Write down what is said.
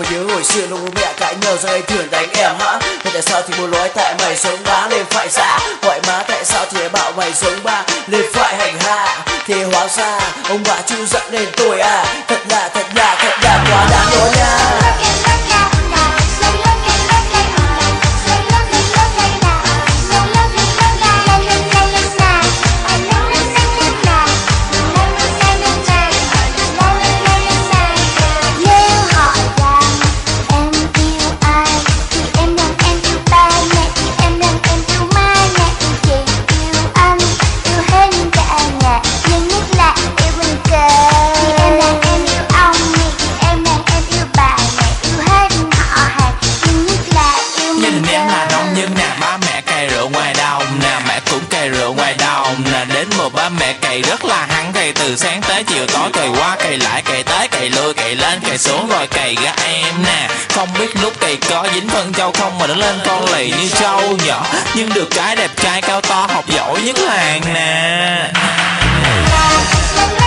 mà nhớ hồi xưa lúc bố mẹ cãi nhau ra đây thường đánh em hả? Mà tại sao thì bố nói tại mày sống bá lên phải giả? Gọi má tại sao thì bảo mày sống bá lên phải hành hạ? Thì hóa ra ông bà chú giận nên tôi à. Thật là quá đáng đó nha. Đến mùa ba mẹ cày rất là hăng, cày từ sáng tới chiều tối, cày qua cày lại, cày tới cày lui, cày lên cày xuống rồi cày ra em nè. Không biết lúc cày có dính phân châu không mà nó lên con lì như trâu nhỏ, nhưng được cái đẹp trai cao to học giỏi nhất làng nè.